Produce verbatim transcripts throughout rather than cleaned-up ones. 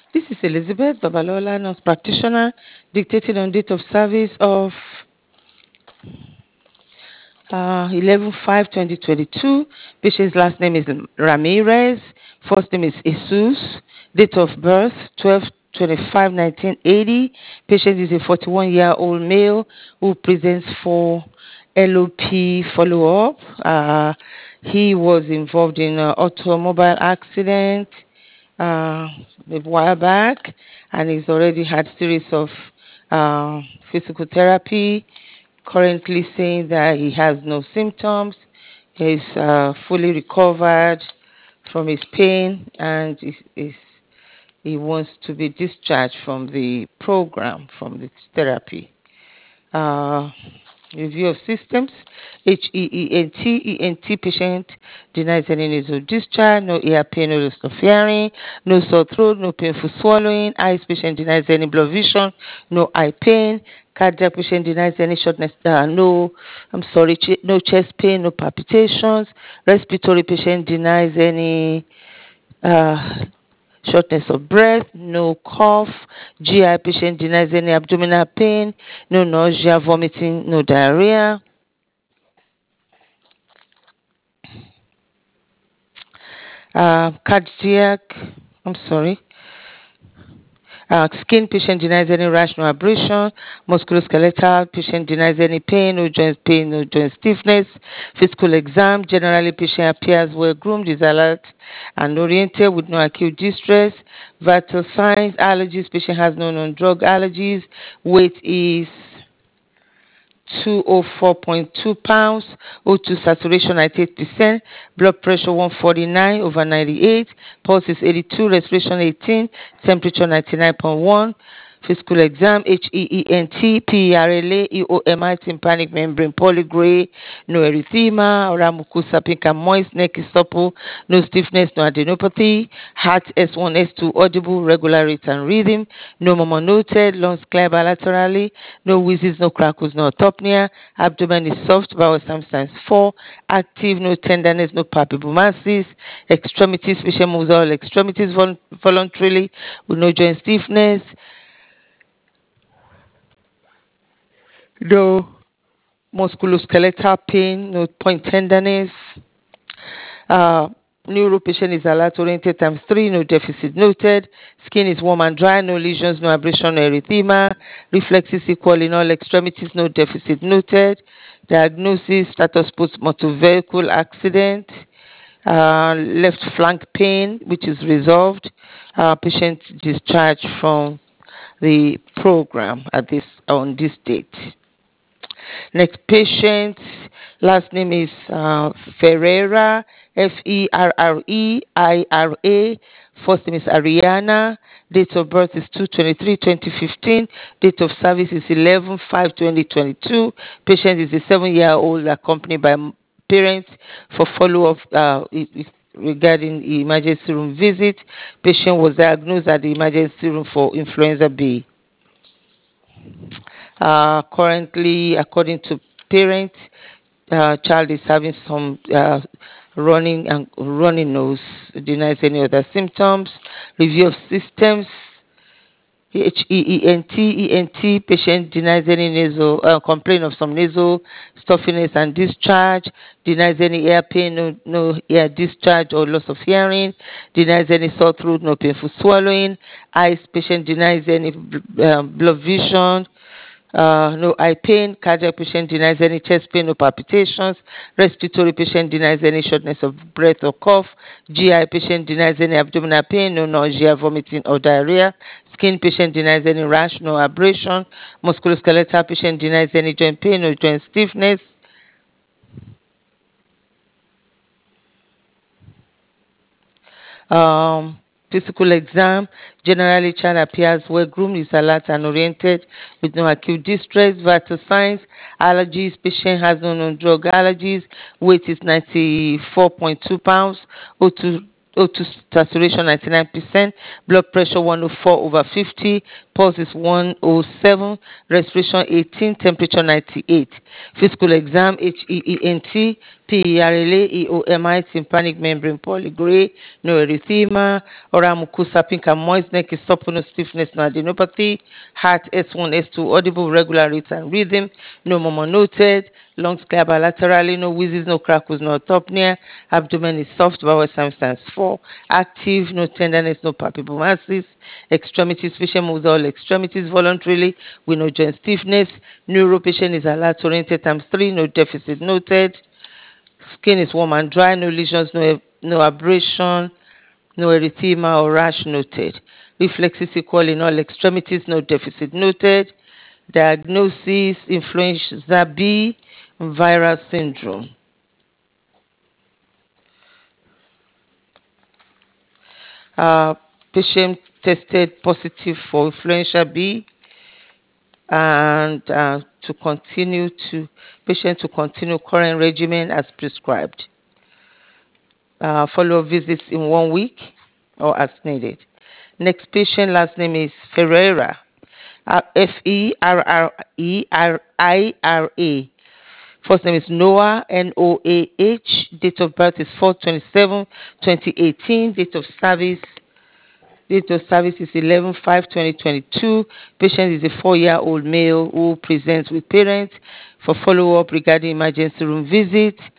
This is Elizabeth Babalola, nurse practitioner, dictated on date of service of uh, eleven five twenty twenty-two. Patient's last name is Ramirez. First name is Jesus. Date of birth twelve twenty-five nineteen eighty. Patient is a forty-one-year-old male who presents for L O P follow-up. Uh, he was involved in an automobile accident uh, a while back, and he's already had series of uh, physical therapy. Currently saying that he has no symptoms, he's uh, fully recovered from his pain, and is, is, he wants to be discharged from the program, from the therapy. Uh, Review of systems. H E E N T, E N T patient denies any nasal discharge, no ear pain, no loss of hearing, no sore throat, no painful swallowing. Eyes patient denies any blood vision, no eye pain. Cardiac patient denies any shortness, uh, no, I'm sorry, ch- no chest pain, no palpitations. Respiratory patient denies any uh, shortness of breath, no cough. G I patient denies any abdominal pain, no nausea, vomiting, no diarrhea. Uh, cardiac, I'm sorry. Uh, skin patient denies any rash, no abrasion. Musculoskeletal patient denies any pain, no joint pain, no joint stiffness. Physical exam, generally patient appears well groomed, is alert and oriented with no acute distress. Vital signs, allergies, patient has no known drug allergies. Weight is two oh four point two pounds, O two saturation ninety-eight percent, blood pressure one forty-nine over ninety-eight, pulse is eighty-two, respiration eighteen, temperature ninety-nine point one. Physical exam, H E E N T, P E R L A, E O M I, tympanic membrane polygray, no erythema, oral mucosa pink and moist, neck is supple, no stiffness, no adenopathy, heart S one, S two, audible, regular rate and rhythm, no murmur noted, lungs clear bilaterally, no wheezes, no crackles, no autopnea, abdomen is soft, bowel sometimes four, active, no tenderness, no palpable masses, extremities, patient moves all extremities vol- voluntarily with no joint stiffness, no musculoskeletal pain, no point tenderness. Uh, Neuro patient is alert oriented times three, no deficit noted. Skin is warm and dry, no lesions, no abrasion, no erythema. Reflexes equal in all extremities, no deficit noted. Diagnosis, status post motor vehicle accident. Uh, left flank pain, which is resolved. Uh, patient discharged from the program at this on this date. Next patient, last name is uh, Ferreira, F E R R E I R A. First name is Ariana. Date of birth is two twenty-three twenty fifteen. Date of service is eleven five twenty twenty-two. Patient is a seven-year-old accompanied by m- parents for follow-up uh, i- i- regarding the emergency room visit. Patient was diagnosed at the emergency room for influenza B. Uh, currently, according to parents, uh, child is having some uh, running and running nose, denies any other symptoms. Review of systems. H E E N T E N T patient denies any nasal uh, complaint of some nasal stuffiness and discharge, denies any ear pain, no, no ear discharge or loss of hearing, denies any sore throat, no painful swallowing. Eyes patient denies any um, blood vision, uh, no eye pain. Cardiac patient denies any chest pain, no palpitations. Respiratory patient denies any shortness of breath or cough. G I patient denies any abdominal pain, no nausea, vomiting or diarrhea. Skin patient denies any rash, no abrasion. Musculoskeletal patient denies any joint pain, no joint stiffness. Um, Physical exam. Generally, child appears well groomed, is alert and oriented with no acute distress. Vital signs. Allergies. Patient has no known drug allergies. Weight is ninety-four point two pounds. O two O two saturation ninety-nine percent. Blood pressure one oh four over fifty. pulse is one oh seven, respiration eighteen, temperature ninety-eight. Physical exam H E E N T, P E R L A, E O M I, tympanic membrane polygray, no erythema, oral mucosa pink and moist, neck is supple, no stiffness, no adenopathy, heart S one, S two, audible, regular rate and rhythm, no murmur noted, lungs clear bilaterally, no wheezes, no crackles, no autopnea, abdomen is soft, bowel sign stands four, active, no tenderness, no palpable masses, extremities, patient moves all extremities voluntarily with no joint stiffness, neuro patient is alert oriented times three, no deficit noted, skin is warm and dry, no lesions, no, no abrasion, no erythema or rash noted. Reflexes equal in all extremities, no deficit noted. Diagnosis, influenza B, viral syndrome. Uh, patient tested positive for influenza B, and uh, to continue to patient to continue current regimen as prescribed. Uh, follow-up visits in one week or as needed. Next patient, last name is Ferreira, uh, F E R R E R I R A. First name is Noah, N O A H. Date of birth is four twenty-seven twenty eighteen. Date of service Date of service is eleven five twenty twenty-two. Patient is a four-year-old male who presents with parents for follow-up regarding emergency room visit.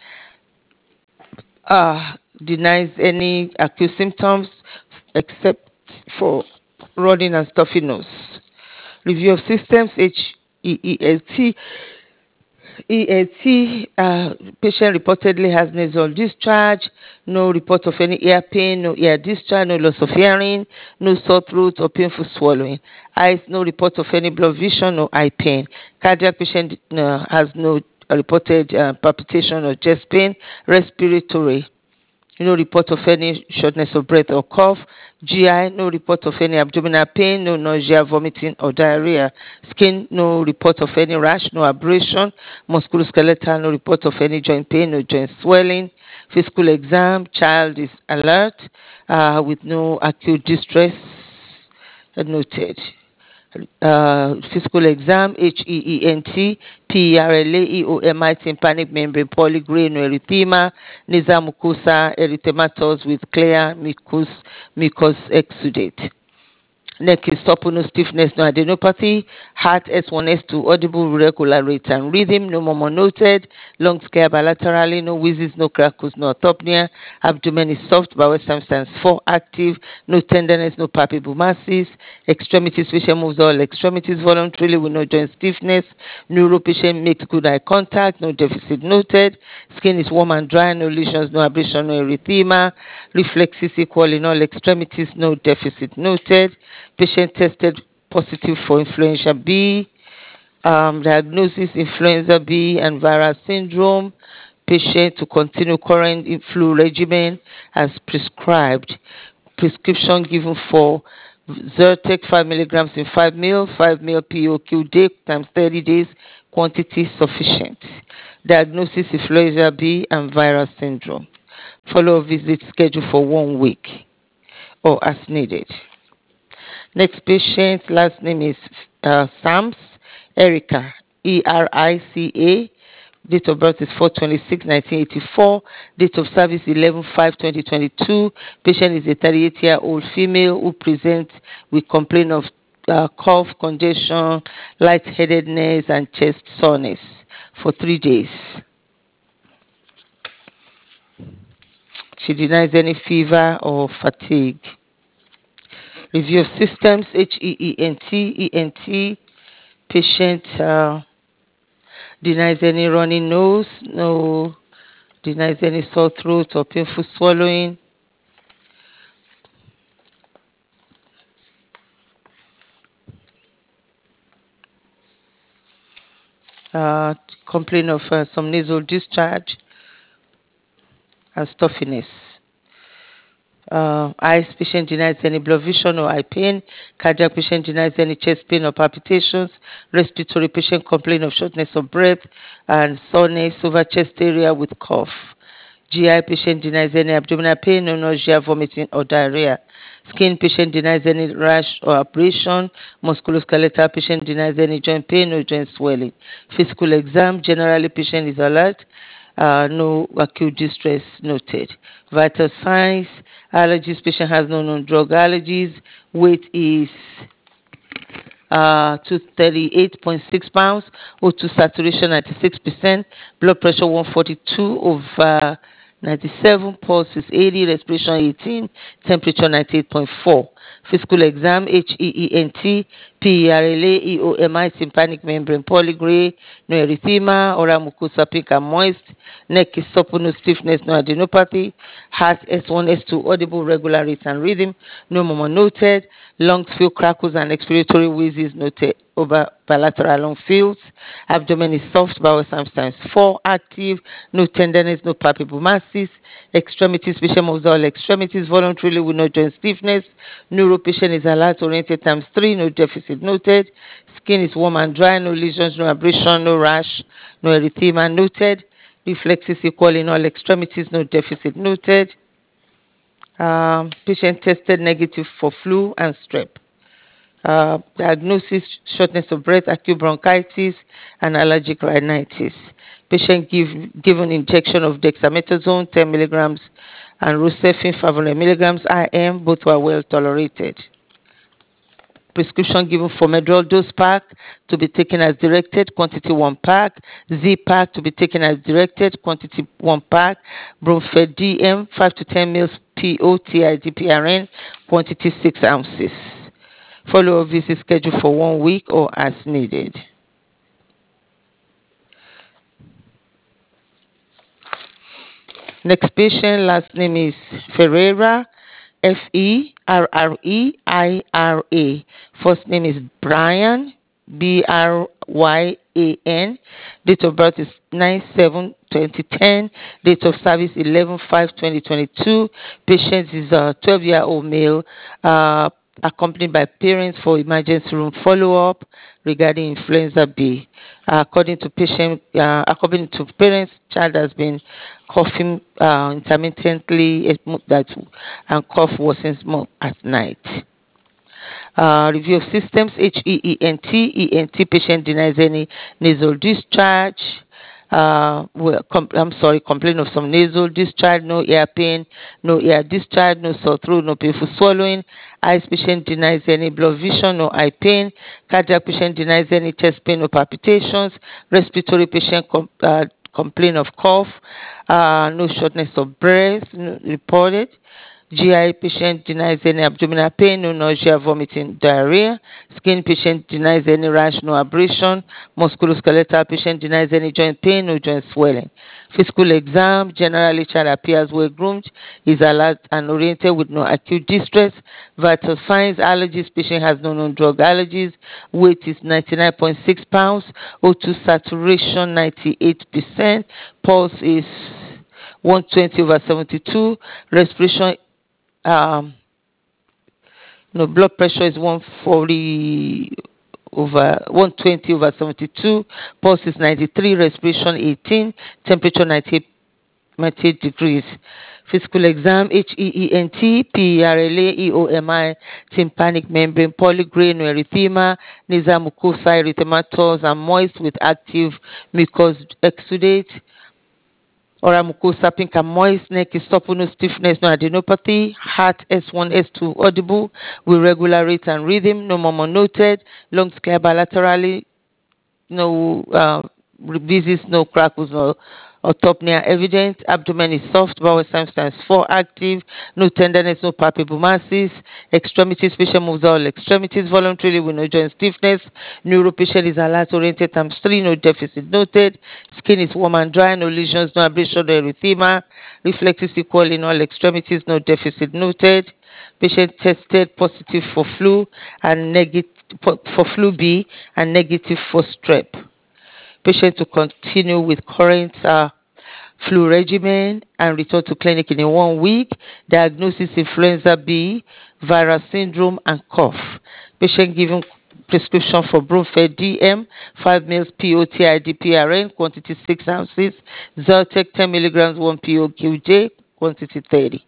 Uh, denies any acute symptoms except for running and stuffy nose. Review of systems, H E E L T. E A T, uh, patient reportedly has nasal discharge, no report of any ear pain, no ear discharge, no loss of hearing, no sore throat or painful swallowing. Eyes, no report of any blurred vision, no eye pain. Cardiac patient uh, has no reported uh, palpitation or chest pain. Respiratory, no report of any shortness of breath or cough. G I, no report of any abdominal pain, no nausea, vomiting or diarrhea. Skin, no report of any rash, no abrasion. Musculoskeletal, no report of any joint pain, no joint swelling. Physical exam, child is alert uh, with no acute distress noted. Uh, physical exam, H E E N T, P E R L A, E O M I, tympanic membrane polygray, no erythema, nasal mucosa erythematous with clear mucus, mucus exudate. Neck is supple, no stiffness, no adenopathy. Heart S one, S two, audible, regular rate and rhythm, no murmur noted. Lungs clear bilaterally, no wheezes, no crackles, no autopnea. Abdomen is soft, bowel stands four, active, no tenderness, no palpable masses. Extremities, patient moves all extremities voluntarily with no joint stiffness. Neuro patient makes good eye contact, no deficit noted. Skin is warm and dry, no lesions, no abrasion, no erythema. Reflexes equal in all extremities, no deficit noted. Patient tested positive for influenza B. Um, diagnosis, influenza B and viral syndrome. Patient to continue current flu regimen as prescribed. Prescription given for Zyrtec five milligrams in five mil, five mil P O Q day times thirty days, quantity sufficient. Diagnosis, influenza B and viral syndrome. Follow-up visit scheduled for one week or as needed. Next patient, last name is uh, Sams Erica, E R I C A. Date of birth is four twenty-six nineteen eighty-four. Date of service eleven five twenty twenty-two. Patient is a thirty-eight-year-old female who presents with complaint of uh, cough, congestion, lightheadedness, and chest soreness for three days. She denies any fever or fatigue. Review of systems, H E E N T, E N T. Patient uh, denies any running nose, no denies any sore throat or painful swallowing. Uh, complain of uh, some nasal discharge and stuffiness. Uh, eyes patient denies any blood vision or eye pain. Cardiac patient denies any chest pain or palpitations. Respiratory patient complain of shortness of breath and soreness over chest area with cough. G I patient denies any abdominal pain, no nausea, vomiting, or diarrhea. Skin patient denies any rash or abrasion. Musculoskeletal patient denies any joint pain, no joint swelling. Physical exam, generally patient is alert. Uh, no acute distress noted. Vital signs, allergies, patient has no known drug allergies. Weight is uh, to thirty-eight point six pounds, O two saturation ninety-six percent, blood pressure one forty-two over ninety-seven, pulse is eighty, respiration eighteen, temperature ninety-eight point four. Physical exam, H E E N T, P E R L A, E O M I, tympanic membrane polygray, no erythema, oral mucosa pink and moist, neck is supple, no stiffness, no adenopathy, heart S one, S two, audible, regular rate and rhythm, no murmur noted, lungs feel crackles and expiratory wheezes noted over bilateral lung fields, abdomen is soft, bowel signs times four, active, no tenderness, no palpable masses, extremities, patient moves all extremities voluntarily with no joint stiffness, neuro patient is alert oriented times three, no deficit noted, skin is warm and dry, no lesions, no abrasion, no rash, no erythema noted, reflexes equal in all extremities, no deficit noted. Um, patient tested negative for flu and strep. Uh, diagnosis, shortness of breath, acute bronchitis, and allergic rhinitis. Patient give, given injection of dexamethasone ten milligrams and Rocephin five hundred milligrams I M. Both were well tolerated. Prescription given for Medrol dose pack to be taken as directed, quantity one pack. Z pack to be taken as directed, quantity one pack. Bromfed D M five to ten mils P O T I D P R N, quantity six ounces. Follow-up visit scheduled for one week or as needed. Next patient, last name is Ferreira, F E R R E I R A. First name is Brian, B R Y A N. Date of birth is nine seven twenty ten. Date of service eleven five twenty twenty-two. Patient is a twelve-year-old male, uh, accompanied by parents for emergency room follow-up regarding influenza B. Uh, according to patient, uh, according to parents, child has been coughing uh, intermittently that and cough worsens more at night. Uh, review of systems, H E E N T, E N T patient denies any nasal discharge. Uh, well, com- I'm sorry, complain of some nasal discharge, no ear pain, no ear discharge, no sore throat, no painful swallowing. Eyes patient denies any blood vision, no eye pain. Cardiac patient denies any chest pain or palpitations. Respiratory patient com- uh, complain of cough, uh, no shortness of breath no, reported. G I patient denies any abdominal pain, no nausea, vomiting, diarrhea. Skin patient denies any rash, no abrasion. Musculoskeletal patient denies any joint pain, no joint swelling. Physical exam, generally child appears well groomed, is alert and oriented with no acute distress. Vital signs, allergies, patient has no known drug allergies. Weight is ninety-nine point six pounds. O two saturation ninety-eight percent. Pulse is one twenty over seventy-two. Respiration um no blood pressure is one forty over one twenty over seventy-two, pulse is ninety-three, respiration eighteen, temperature ninety-eight, ninety-eight degrees. Physical exam, H E E N T, P E R L A, E O M I, tympanic membrane polygray, no erythema, nasal mucosa erythematous and moist with active mucus exudate. Oral mucosa pink and moist, neck is supple, no stiffness, no adenopathy, heart S one, S two audible with regular rate and rhythm, no murmur noted, lungs clear bilaterally, no uh, visits, no crackles, no autopnea evident, abdomen is soft, bowel signs times four active, no tenderness, no palpable masses, extremities, patient moves all extremities voluntarily with no joint stiffness, neuro patient is alert oriented times three, no deficit noted, skin is warm and dry, no lesions, no abrasion, no erythema, reflexes equal in all extremities, no deficit noted, patient tested positive for flu and negative for flu B and negative for strep. Patient to continue with current uh, flu regimen and return to clinic in one week. Diagnosis influenza B, viral syndrome and cough. Patient given Prescription for Bromfed D M, five mils P O T I D P R N, quantity six ounces. Zyrtec ten milligrams, one P O Q J, quantity thirty.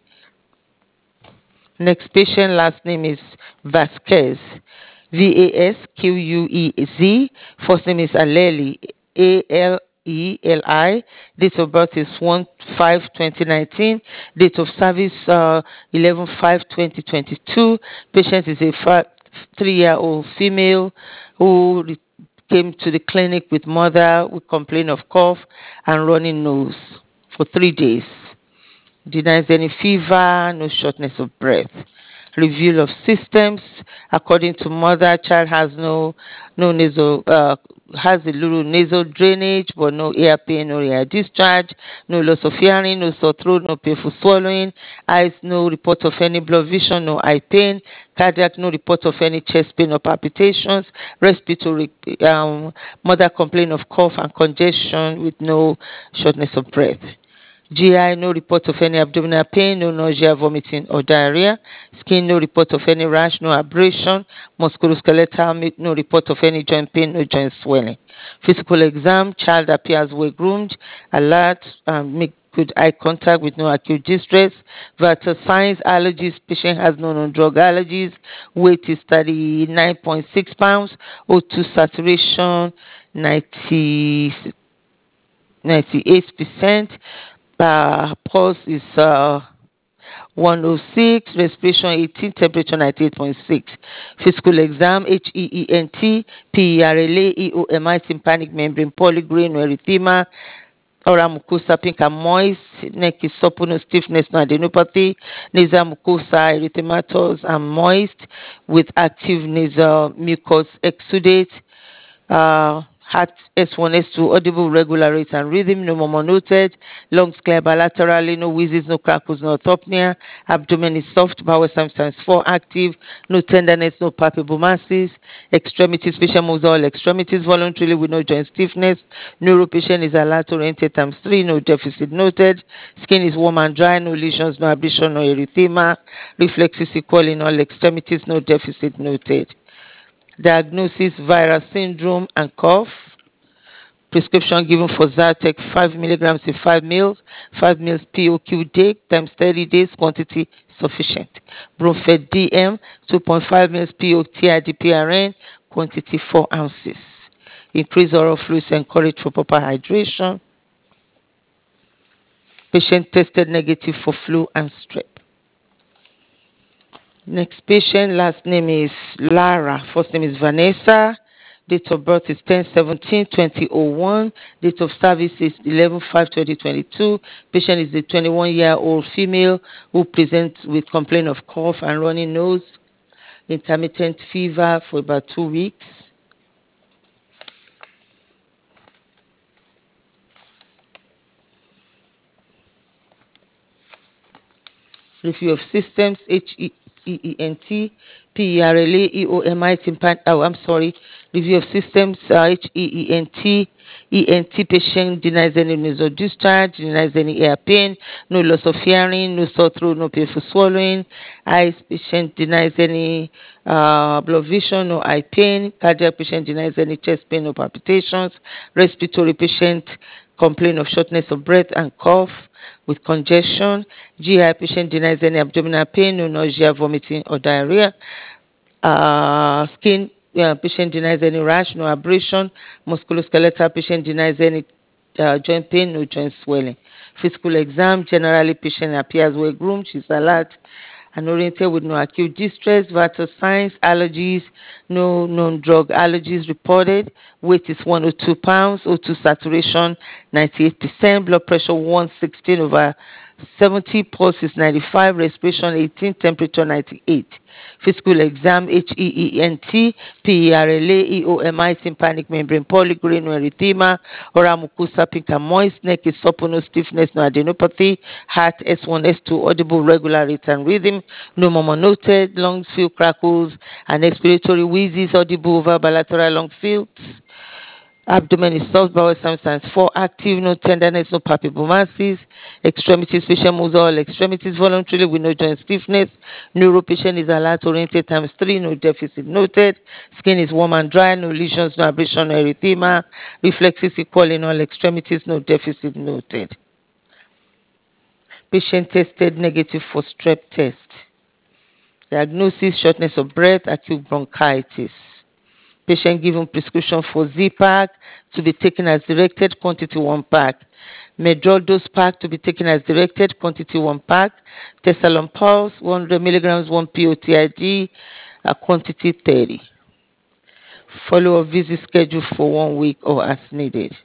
Next patient, last name is Vasquez, V A S Q U E Z. First name is Aleli, A L E L I. Date of birth is one five twenty nineteen. Date of service uh, eleven five twenty twenty-two. Patient is a three-year-old female who came to the clinic with mother with complaint of cough and running nose for three days. Denies any fever, no shortness of breath. Review of systems. According to mother, child has no no nasal uh, has a little nasal drainage, but no ear pain, no ear discharge, no loss of hearing, no sore throat, no painful swallowing. Eyes, no report of any blood vision, no eye pain. Cardiac, no report of any chest pain or palpitations. Respiratory, um, mother complaint of cough and congestion with no shortness of breath. G I, no report of any abdominal pain, no nausea, vomiting, or diarrhea. Skin, no report of any rash, no abrasion. Musculoskeletal, no report of any joint pain, no joint swelling. Physical exam, child appears well groomed, alert, um, make good eye contact with no acute distress. Vital signs, allergies, patient has no non-drug allergies. Weight is thirty-nine point six pounds. O two saturation, ninety, ninety-eight percent. Uh, pulse is uh, one oh six, respiration eighteen, temperature ninety-eight point six. Physical exam, H E E N T, P E R L A, E O M I, tympanic membrane, polygreen, erythema, oral mucosa pink and moist, neck is supple, no stiffness, no adenopathy, nasal mucosa erythematous and moist with active nasal mucus exudate. Uh, heart S one, S two, audible, regular rate and rhythm, no murmur noted, lungs clear bilaterally, no wheezes, no crackles, no orthopnea, abdomen is soft, bowel sometimes four active, no tenderness, no palpable masses, extremities, patient moves all extremities voluntarily with no joint stiffness, neuro patient is alert oriented times three, no deficit noted, skin is warm and dry, no lesions, no abrasion, no erythema, reflexes equal in all extremities, no deficit noted. Diagnosis, viral syndrome and cough. Prescription given for Zyrtec five milligrams in five mils, five mils P O Q day times thirty days, quantity sufficient. Bromfed D M two point five mils P O T I D P R N, quantity four ounces. Increase oral fluids, encourage for proper hydration. Patient tested negative for flu and strep. Next patient, last name is Lara, first name is Vanessa. Date of birth is ten seventeen twenty oh one. Date of service is eleven five twenty twenty-two. Patient is a twenty-one-year-old female who presents with complaint of cough and runny nose, intermittent fever for about two weeks. Review of systems, H E E N T, P E R L A, E O M I, tympan, oh, I'm sorry. Review of systems, uh, H E E N T, E N T patient denies any nasal discharge, denies any ear pain, no loss of hearing, no sore throat, no painful swallowing. Eyes patient denies any uh, blood vision, no eye pain. Cardiac patient denies any chest pain, no palpitations. Respiratory patient complain of shortness of breath and cough with congestion. G I patient denies any abdominal pain, no nausea, vomiting, or diarrhea. Uh, skin uh, patient denies any rash, no abrasion. Musculoskeletal patient denies any uh, joint pain, no joint swelling. Physical exam, generally patient appears well groomed, she's alert and oriented with no acute distress. Vital signs, allergies, no known drug allergies reported. Weight is one hundred two pounds, O two saturation ninety-eight percent, blood pressure one sixteen over seventy, pulse is ninety-five, respiration eighteen, temperature ninety-eight. Physical exam, H E E N T, P E R L A, E O M I, tympanic membrane, polygreen, erythema, oral mucosa pink and moist, neck is supple, no stiffness, no adenopathy, heart S one, S two, audible, regular rate and rhythm, no murmur noted, lungs feel crackles and expiratory wheezes, audible over bilateral lung fields. Abdomen is soft, bowel sometimes four active, no tenderness, no palpable masses. Extremities, patient moves all extremities voluntarily with no joint stiffness. Neuro patient is alert oriented times three, no deficit noted. Skin is warm and dry, no lesions, no abrasion, no erythema. Reflexes equal in all extremities, no deficit noted. Patient tested negative for strep test. Diagnosis, shortness of breath, acute bronchitis. Patient given prescription for Z-Pack to be taken as directed, quantity one pack. Medrol dose pack to be taken as directed, quantity one pack. Tessalon Pulse, one hundred milligrams, one P O T I D, uh, quantity thirty. Follow-up visit schedule for one week or as needed.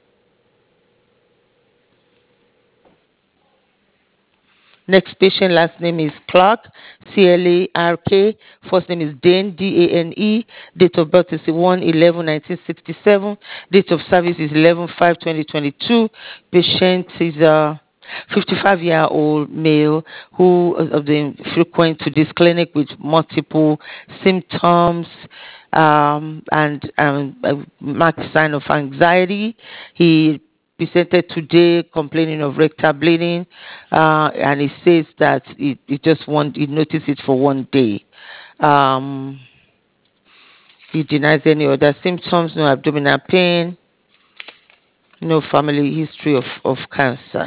Next patient, last name is Clark, C L A R K. First name is Dane, D A N E. Date of birth is one eleven nineteen sixty-seven. Date of service is eleven five twenty twenty-two. Patient is a fifty-five-year-old male who has been frequent to this clinic with multiple symptoms um, and um, a marked sign of anxiety. He presented today complaining of rectal bleeding, uh, and he says that he, he just want he noticed it for one day. Um, he denies any other symptoms, no abdominal pain, no family history of, of cancer,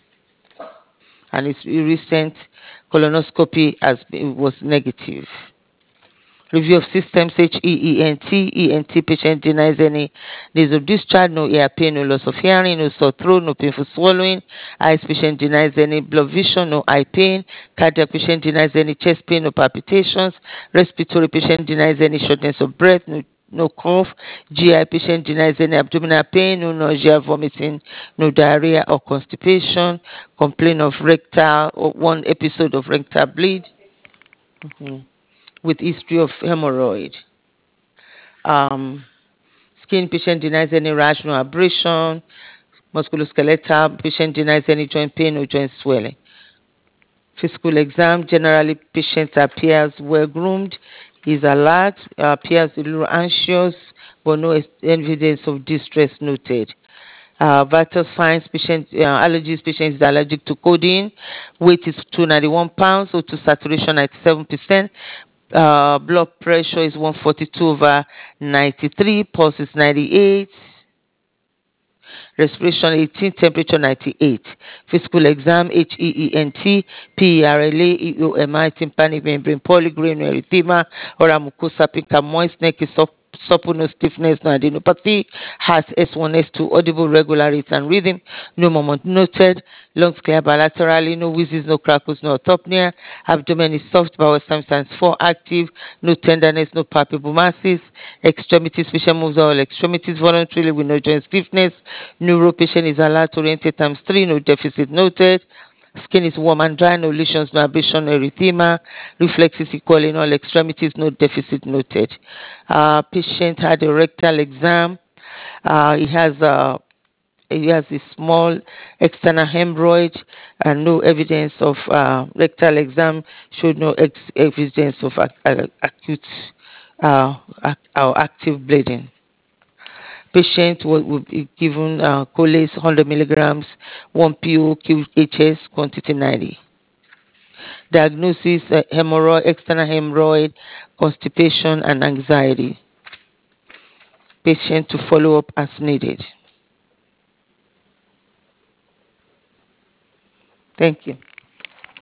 and his recent colonoscopy has been, was negative. Review of systems, H E E N T, E N T patient denies any days of discharge, no ear pain, no loss of hearing, no sore throat, no painful swallowing. Eyes patient denies any blood vision, no eye pain. Cardiac patient denies any chest pain, no palpitations. Respiratory patient denies any shortness of breath, no no cough. G I patient denies any abdominal pain, no nausea, vomiting, no diarrhea or constipation. Complain of rectal or one episode of rectal bleed. Mm-hmm. With history of hemorrhoid. Um, Skin patient denies any rash, no abrasion. Musculoskeletal patient denies any joint pain or joint swelling. Physical exam, generally patient appears well groomed, is alert, appears a little anxious, but no evidence of distress noted. Uh, vital signs, patient uh, allergies, patient is allergic to codeine. Weight is two hundred ninety-one pounds, O two saturation ninety-seven percent. Uh, blood pressure is one forty-two over ninety-three, pulse is ninety-eight. Respiration eighteen, temperature ninety-eight. Physical exam, H E E N T, P E R L A, E O M I, tympanic membrane, polygreen, erythema, oral mucosa, pink and moist, neck is up, supple, no stiffness, no adenopathy, heart S one, S two, audible, regular rate and rhythm, no moment noted, lungs clear bilaterally, no wheezes, no crackles, no orthopnea, abdomen is soft, bowel sometimes four active, no tenderness, no palpable masses, extremities, patient moves all extremities voluntarily with no joint stiffness, neuro patient is alert oriented times three, no deficit noted. Skin is warm and dry, no lesions, no abrasion, no erythema. Reflexes equal in all extremities, no deficit noted. Uh, patient had a rectal exam. Uh, he has a he has a small external hemorrhoid and no evidence of uh, rectal exam showed no ex- evidence of ac- uh, acute uh, ac- or active bleeding. Patient will, will be given uh, Colace one hundred milligrams, one P O Q H S, quantity ninety. Diagnosis, uh, hemorrhoid, external hemorrhoid, constipation, and anxiety. Patient to follow up as needed. Thank you.